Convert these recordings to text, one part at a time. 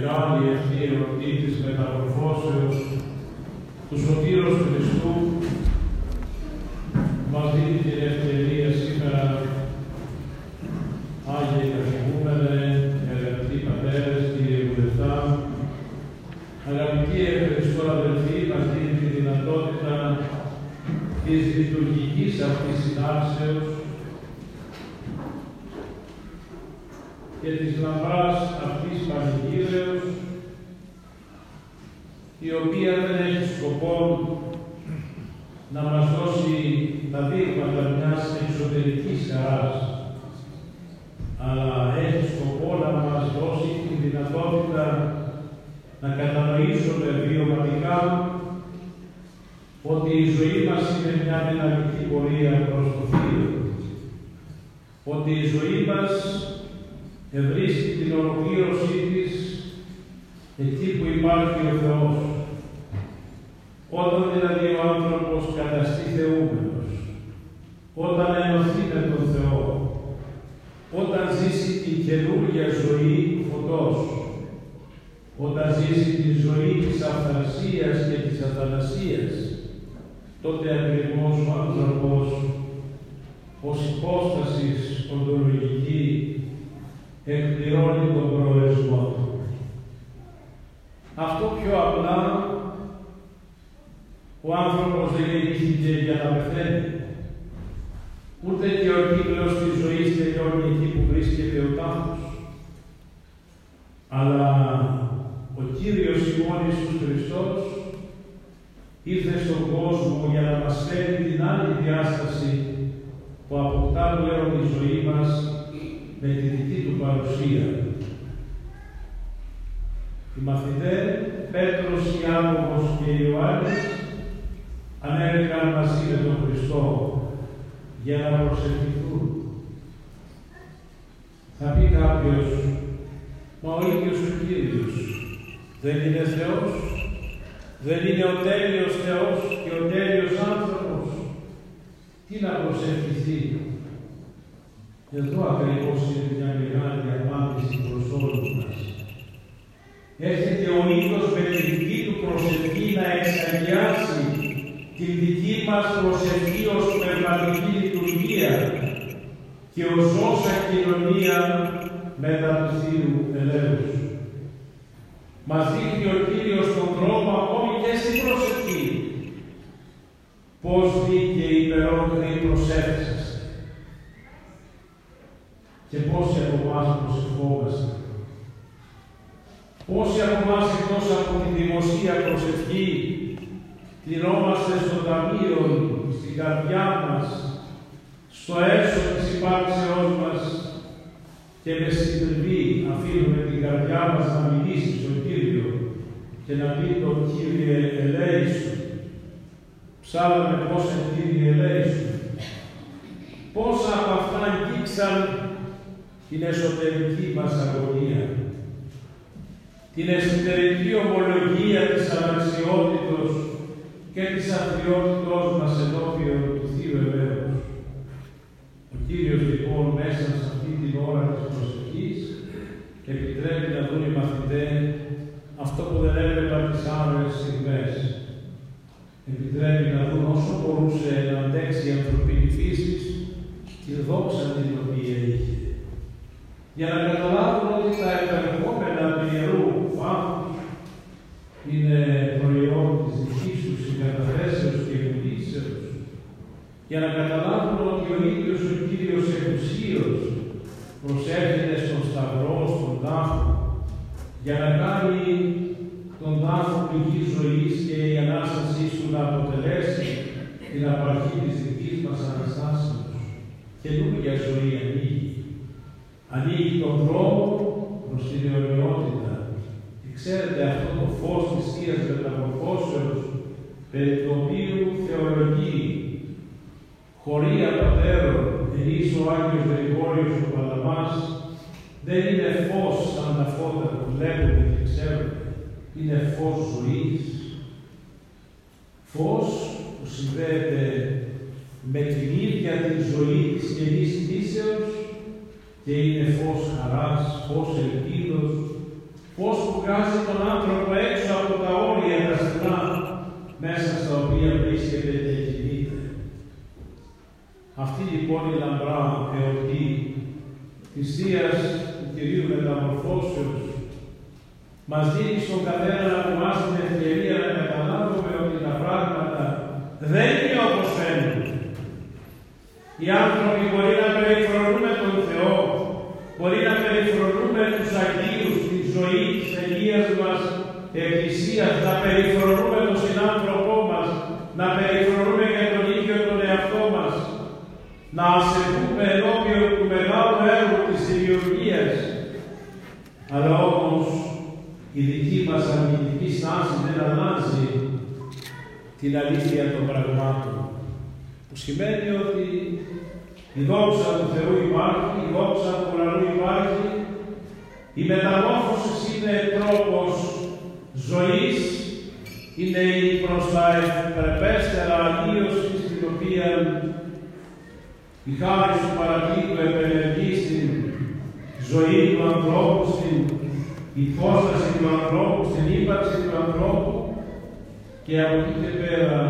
μεγάλη αυτή εορτή της μεταμορφώσεως του Σωτήρος Χριστού μας δίνει την ευκαιρία σήμερα, Άγιοι Καθηγούμενε, αγαπητοί πατέρες, κύριε Βουλευτά, αγαπητοί ευχαριστώ αδελφοί, μας δίνει τη δυνατότητα της λειτουργικής αυτής συνάρσεως και της λαμπράς αυτής πανηγύρεως, η οποία δεν έχει σκοπό να μας δώσει τα δείγματα μιας εξωτερικής χαράς, αλλά έχει σκοπό να μας δώσει τη δυνατότητα να κατανοήσουμε βιωματικά ότι η ζωή μας είναι μια δυναμική πορεία προς το Θείο, ότι η ζωή μας ευρίσκει την ολοκλήρωσή της εκεί που υπάρχει ο Θεός. Όταν δηλαδή ο άνθρωπος καταστεί θεούμενος, όταν ενωθεί με τον Θεό, όταν ζήσει την καινούργια ζωή του φωτός, όταν ζήσει τη ζωή της αυθαρσίας και της αθανασίας, τότε ακριβώς ο άνθρωπος ως υπόστασης οντολογική εκπληρώνει τον προορισμό του. Αυτό πιο απλά, ο άνθρωπος δεν γεννήθηκε για να πεθαίνει. Ούτε και ο κύκλος της ζωής τελειώνει εκεί που βρίσκεται ο τάφος. Αλλά ο Κύριος ημών Ιησούς Χριστός ήρθε στον κόσμο για να μας φέρει την άλλη διάσταση που αποκτά πλέον η ζωή μας με τη δική του παρουσία. Οι μαθητές Πέτρος, Ιάκωβος και Ιωάννης ανέβηκαν μαζί με τον Χριστό για να προσευχηθούν. Θα πει κάποιος, μα ο ίδιος ο Κύριος δεν είναι Θεός, δεν είναι ο τέλειος Θεός και ο τέλειος άνθρωπος, τι να προσευχηθεί? Εδώ ακριβώς είναι μια μεγάλη απάντηση προς όλους μας. Έρχεται ο ίδιος με τη δική του προσευχή να εξαγιάσει την δική μας προσευχή ως πνευματική λειτουργία και ως όσα κοινωνία μετά του Θείου ελέους. Μας δείχνει ο Κύριος τον τρόπο ακόμη και στην προσευχή. Πώς δίκαιοι υπερόχειροι προσεύχεστε και πόσοι από εμάς προσευχόμαστε. Πόσοι από εμάς εκτός από τη δημοσία προσευχή κλεινόμαστε στο ταμείο, στην καρδιά μας, στο έσω της υπάρξεώς μας και με συντριβή αφήνουμε την καρδιά μας να μιλήσει στον Κύριο και να πει το Κύριε ελέησου. Ψάλαμε πόσα Κύριε ελέησου. Πόσα από αυτά αγγίξαν την εσωτερική μας αγωνία, την εσωτερική ομολογία της αναξιότητος και της αθλιότητός μας ενώπιον του Θείου ελέους. Ο Κύριος λοιπόν μέσα σε αυτή την ώρα της προσευχής επιτρέπει να δουν οι μαθητές αυτό που δεν έβλεπαν τις άλλες στιγμές. Επιτρέπει να δουν όσο μπορούσε να αντέξει η ανθρωπίνη φύση τη δόξα την οποία είχε. Για να καταλάβουν ότι τα επερχόμενα του Ιερού Βάθους είναι προϊόν της δικής τους συγκαταθέσεως και εμπλήσεως. Για να καταλάβουν ότι ο ίδιος ο Κύριος εκουσίως προσέρχεται στον Σταυρό, στον τάφο, για να κάνει τον τάφο πηγή ζωής και η Ανάστασή του να αποτελέσει την απαρχή της δικής μας Αναστάσεως. Καινούργια ζωή ανοίγει. Ανοίγει τον δρόμο προς την αιωνιότητα. Και ξέρετε αυτό το φως της Θείας Μεταμορφώσεως, περί του οποίου θεολογεί χωρία πατέρων ενείς ο Άγιος Γρηγόριος ο Παλαμάς, δεν είναι φως σαν τα φώτα που βλέπουμε και ξέρουμε. Είναι φως ζωής. Φως που συνδέεται με την ίδια τη ζωή της καινής φύσεως και είναι φως χαράς, φως ελπίδος, πώς βγάζει τον άνθρωπο έξω από τα όρια τα στενά, μέσα στα οποία βρίσκεται και κινείται. Αυτή λοιπόν η λαμπρά εορτή της Θείας του Κυρίου Μεταμορφώσεως μας δίνει στον καθένα από εμάς την ευκαιρία να καταλάβουμε ότι τα πράγματα δεν είναι όπως φαίνονται. Οι άνθρωποι μπορεί να περιφρονούμε τον Θεό, μπορεί να περιφρονούμε τους Αγίους, τη ζωή της Αγίας μας Εκκλησίας, να περιφρονούμε τον συνάνθρωπό μας, να περιφρονούμε και τον ίδιο τον εαυτό μας, να ασεβούμε ενώπιον του μεγάλου έργου της δημιουργίας. Αλλά όμως η δική μας αρνητική στάση δεν αλλάζει την αλήθεια των πραγμάτων. Που σημαίνει ότι η δόξα του Θεού υπάρχει, η δόξα του ουρανού υπάρχει, η μεταμόρφωση είναι τρόπος ζωής, είναι η προς τα ευπρεπέστερα αλλίωση στην οποία η χάρη του Παρακλήτου επενεργεί στην ζωή του ανθρώπου, στην υπόσταση του ανθρώπου, στην ύπαρξη του ανθρώπου, και από εκεί και πέρα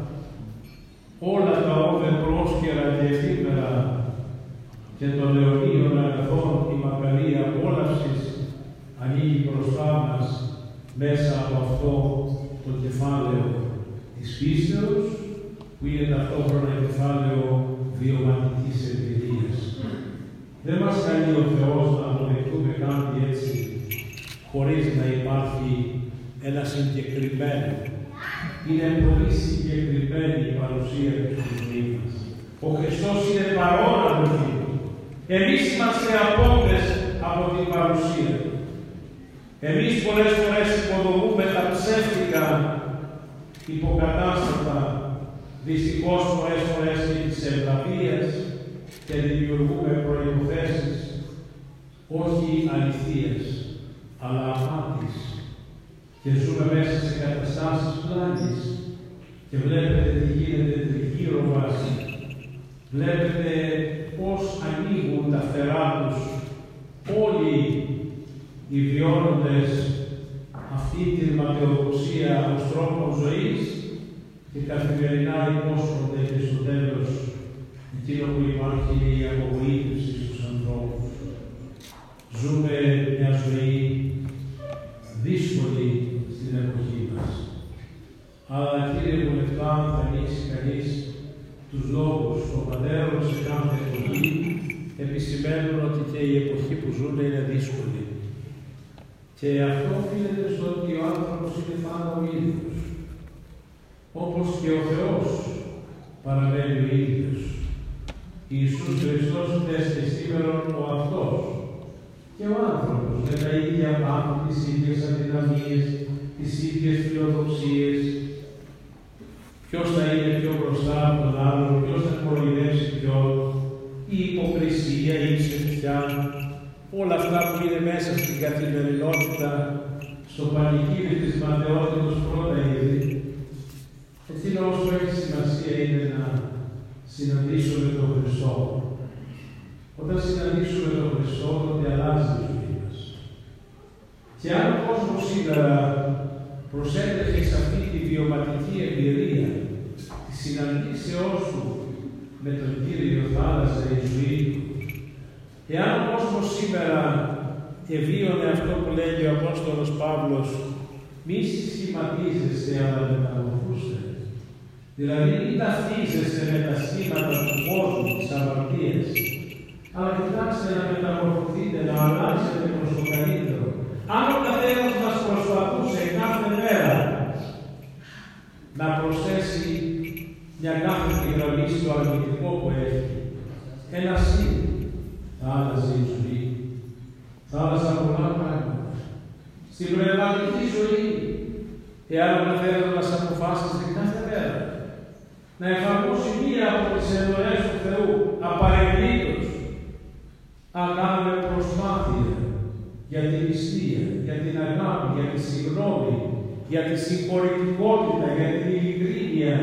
όλα τα όβε πρόσκαιρα και εφήμερα και των αιωνίων αγαθών η μακαρή απόλαυσης ανοίγει μπροστά μας μέσα από αυτό το κεφάλαιο της πίστεως, που είναι ταυτόχρονα κεφάλαιο βιωματικής εμπειρίας. Δεν μας καλεί ο Θεός να αποδεχτούμε κάτι έτσι, χωρίς να υπάρχει ένα συγκεκριμένο. Είναι πολύ συγκεκριμένη η παρουσία του στη ζωή μας. Ο Χριστός είναι παρόν αδελφοί. Εμείς είμαστε απόντες από την παρουσία του. Εμείς πολλές φορές υποδομούμε τα ψεύτικα υποκατάστατα, δυστυχώς πολλές φορές και της ευλαβίας, και δημιουργούμε προϋποθέσεις όχι αληθείας, αλλά απάτης. Και ζούμε μέσα σε καταστάσεις πλάγης και βλέπετε τι γίνεται τριγύρω μας. Βλέπετε πώς ανοίγουν τα φτερά τους όλοι οι βιώνοντες αυτή την ματαιοδοξία ως τρόπο ζωής και καθημερινά υπόσχονται και στο τέλος εκείνο που υπάρχει η απογοήτευση στους ανθρώπους. Ζούμε μια ζωή δύσκολη στην εποχή μας. Αλλά κύριε Βουλευτά, θα ανοίξει κανείς τους λόγους των πατέρων σε κάθε εποχή, επισημαίνουν ότι και η εποχή που ζουν είναι δύσκολη. Και αυτό οφείλεται στο ότι ο άνθρωπος είναι πάντα ο ίδιος. Όπως και ο Θεός παραμένει ο ίδιος. Ιησούς Χριστός χθες και σήμερα ο αυτός. Και ο άνθρωπος με τα ίδια πάθη, τις ίδιες αδυναμίες, τις ίδιες φιλοδοξίες. Ποιος θα είναι πιο μπροστά από τον άλλον, ποιος θα κοροϊδεύσει ποιον, η υποκρισία, η ψευτιά, όλα αυτά που είναι μέσα στην καθημερινότητα, στο πανηγύρι της ματαιότητος πρώτα είδη. Εκείνο όσο έχει σημασία είναι να συναντήσουμε τον Χριστό. Όταν συναντήσουμε τον Χριστό, τότε αλλάζει η ζωή μας. Και αν ο κόσμος σήμερα προσέτρεχε σε αυτή τη βιωματική εμπειρία τη συναντήσεώς του με τον Κύριο, θα άλλαζε η ζωή του. Εάν ο κόσμος σήμερα ευίωνε αυτό που λέγει ο Απόστολος Παύλος, μη συσχηματίζεστε, αλλά μεταμορφούστε. Δηλαδή, μην ταυτίζεστε με τα σχήματα του κόσμου, της αμαρτίας, αλλά κοιτάξτε να μεταμορφωθείτε, να αλλάξετε προς το καλύτερο. Αν ο καθένας μας προσπαθούσε κάθε μέρα να προσθέσει μια κάθετη γραμμή στο αρνητικό που έχει, ένα σύν, θα άλλαζε η ζωή. Θα άλλαζαν πολλά πράγματα. Στην πνευματική ζωή, εάν ο καθένας μας αποφάσισε κάθε μέρα να εφαρμόσει μία από τις εντολές του Θεού απαραίτητος, αν κάνουμε προσπάθεια για την πιστία, για την αγάπη, για τη συγγνώμη, για τη συγχωρητικότητα, για την ειλικρίνεια,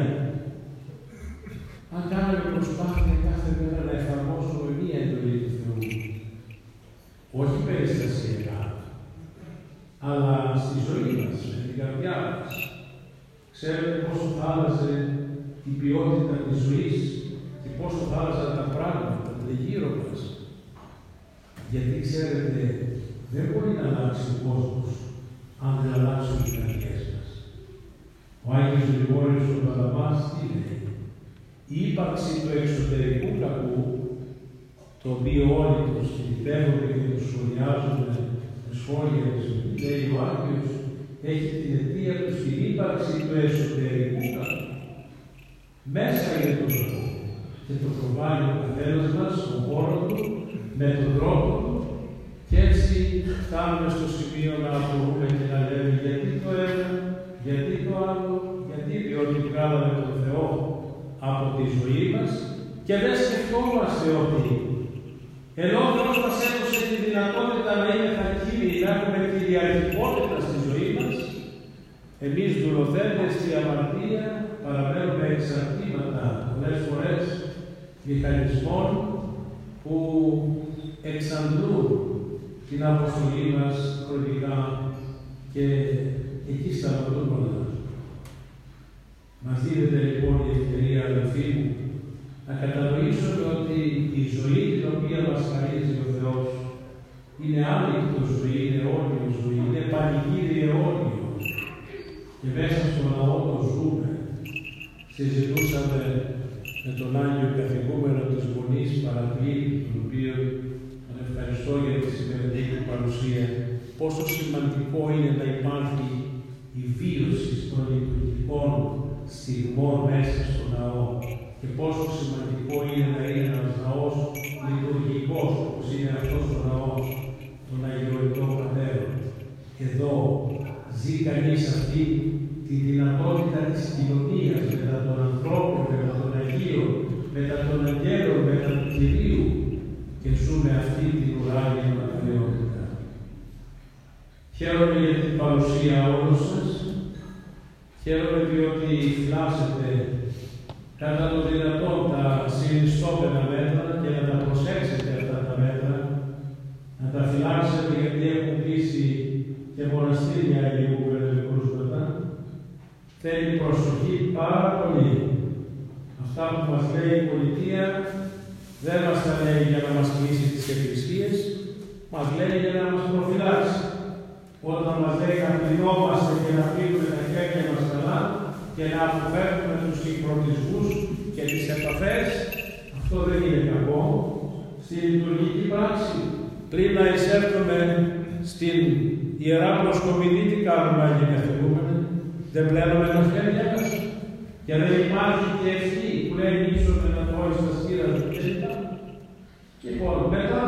αν κάνουμε προσπάθεια κάθε μέρα να εφαρμόσουμε μία εντολή του Θεού, όχι περιστασιακά, αλλά στη ζωή μας, με την καρδιά μας. Ξέρετε πόσο θα άλλαζε η ποιότητα της ζωής και πόσο θα άλλαζαν τα πράγματα γύρω μας. Γιατί ξέρετε, δεν μπορεί να αλλάξει ο κόσμος αν δεν αλλάξουν οι καρδιές μας. Ο Άγιος Γρηγόριος ο Παλαμάς τι λέει? Η ύπαρξη του εξωτερικού κακού, το οποίο όλοι το σκηνητεύονται και το σχολιάζουν με σχόλια και λέει ο Άγιος, έχει την αιτία του στην ύπαρξη του εσωτερικού κακού. Μέσα είναι το κακό και το προβάλλει ο καθένας μας στον χώρο του, με τον τρόπο του, και έτσι φτάνουμε στο σημείο να μπορούμε και να λέμε γιατί το ένα, γιατί το άλλο, γιατί διότι βγάλαμε τον Θεό από τη ζωή μας και δεν σκεφτόμαστε ότι ενώ ο Θεός μας έδωσε τη δυνατότητα να είναι χακίλοι, να έχουμε κυριαρχικότητα στη ζωή μας, εμείς δουλοθέντες στη αμαρτία παραμένουμε εξαρτήματα πολλές φορές μηχανισμών που εξαντλούν την αποστολή μας χρονικά και εκεί σταματούν όλα. Μας δίνεται λοιπόν η ευκαιρία, αδελφοί μου, να κατανοήσουμε ότι η ζωή την οποία μας χαρίζει ο Θεός είναι άλυκτο ζωή, είναι αιώνιο ζωή, είναι πανηγύρι αιώνιο. Και μέσα στον ναό το ζούμε. Συζητούσαμε με τον Άγιο Καθηγούμενο της Μονής Παρακλήτη, τον οποίο τον ευχαριστώ για τη σημερινή του παρουσία, πόσο σημαντικό είναι να υπάρχει η βίωση των λειτουργικών στιγμών μέσα στο ναό και πόσο σημαντικό είναι να είναι ένας ναός λειτουργικός, όπως είναι αυτός ο ναός των Αγιορετών Πατέρων. Εδώ ζει κανείς αυτή τη δυνατότητα της κοινωνίας μετά των ανθρώπων, μετά των Αγίων, μετά των Αγγέλων, μετά του Κυρίου και ζούμε αυτή την ουράνια μακαριότητα. Χαίρομαι για την παρουσία όλων σας. Χαίρομαι διότι φυλάσσετε κατά το δυνατόν τα συνιστόμενα μέτρα και να τα προσέξετε αυτά τα μέτρα, να τα φυλάξετε γιατί έχουν κλείσει και μοναστήρια Αγίου Κρούσματα. Θέλει προσοχή πάρα πολύ. Αυτά που μας λέει η πολιτεία δεν μας τα λέει για να μας κλείσει τις εκκλησίες, μας λέει για να μας προφυλάξει. Όταν μας λέει να πλυνόμαστε και να πίνουμε τα χέρια μας καλά και να αποφεύγουμε τους συγχρονισμούς και τις επαφές, αυτό δεν είναι κακό. Στη λειτουργική πράξη, πριν να εισέλθουμε στην Ιερά Προσκομιδή, τι κάνουμε, Άγιοι Καθηγούμενοι? Δεν πλένουμε τα χέρια μας? Και δεν υπάρχει και ευχή που λέει ίσως να το όλοι στα σκύρα του κλπ. Λοιπόν, μετά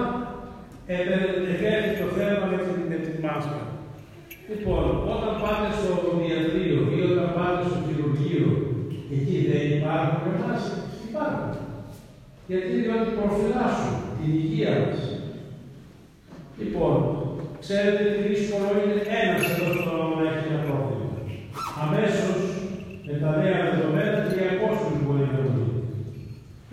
το θέμα με την μάσκα. Λοιπόν, όταν πάτε στο οδοντιατρίο ή όταν πάτε στο χειρουργείο, εκεί δεν υπάρχουν μάσκες? Υπάρχουν. Γιατί διότι προφυλάσσουν την υγεία μας. Λοιπόν, ξέρετε τι δύσκολο είναι ένας εδώ στο νόμο να έχει ένα πρόβλημα. Αμέσως με τα νέα δεδομένα 200 μπορεί να δουν.